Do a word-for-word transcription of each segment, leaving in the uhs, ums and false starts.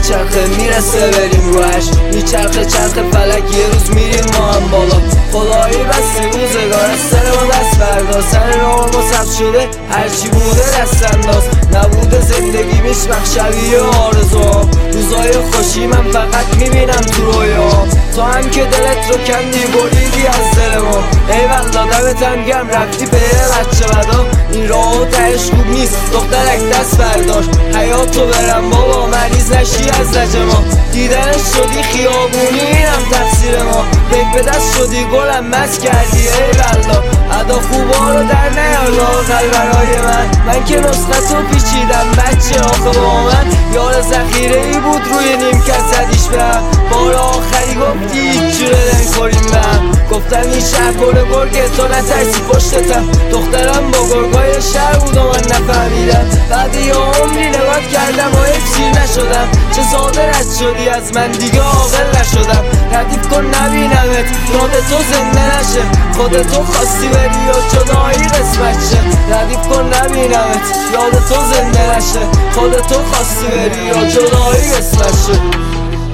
میچرخه میرسه بریم روش، میچرخه چرخه فلک یه روز میریم ما هم بالا. خدایی بستی روزگار از سر ما دست بردار، سر راه ما سبز شده هرچی بوده دست انداز. نبوده زندگی میشمخ شبیه آرزوام، روزای خوشی من فقط میبینم تو رویام. تو هم که دلت رو کندی بریدی از دل ما، ای والله دمتم گرم رفتی به بچه بدا. این راه تهش خوب نیست دخترک دست بردار، حیاتو برم بابا مریض نشی از لج ما. دیدنش شدی خیابونی اینم تقصیر ما، بک به دست شدی گلم مست کردی ای والله. ادا خوبا رو در نیار لااقل برای من، من که نسخه تو پیچیدم بچه آخه با من. یار ذخیره ای بود روی نیمکت زدیش بهم، بار آخری گفتی هیچ جوره نمیخوریم بهم. گفتم این شهر پر گرگه تو نترسی پشتتم، دخترم با گرگای شهر بود و من نفهمیدم. بعد یه عمری نگات کردم و هیچ چیز نشدم، چه ساده رد شدی از من دیگه عاقل نشدم. ردیف کن نبینمت یاد تو زنده نشه، خودتو خواستی بری و جدایی قسمت شه. ردیف کن نبینمت یاد تو زنده نشه، خودتو خواستی بری و جدایی قسمت شه.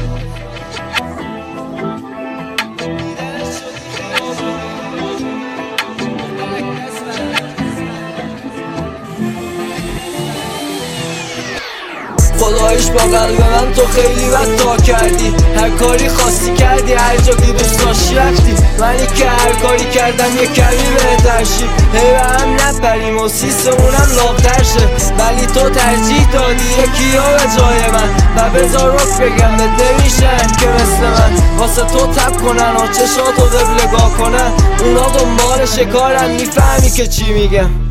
خدایش با قلب من تو خیلی بد تا کردی، هر کاری خواستی کردی، هر جا که دوست داشتی رفتی. منی که هر کاری کردم یه کمی بهتر شی، هی به هم نپریم و سیستمونم لاغ‌تر شه. ولی تو ترجیح دادی یکی ها به جای من، و بذار رک بگم بهت نمیشن که مثل من واسه تو تب کنن و چشاتو قبلگاه کنن. اونا دنبال شکارن میفهمی که چی میگم.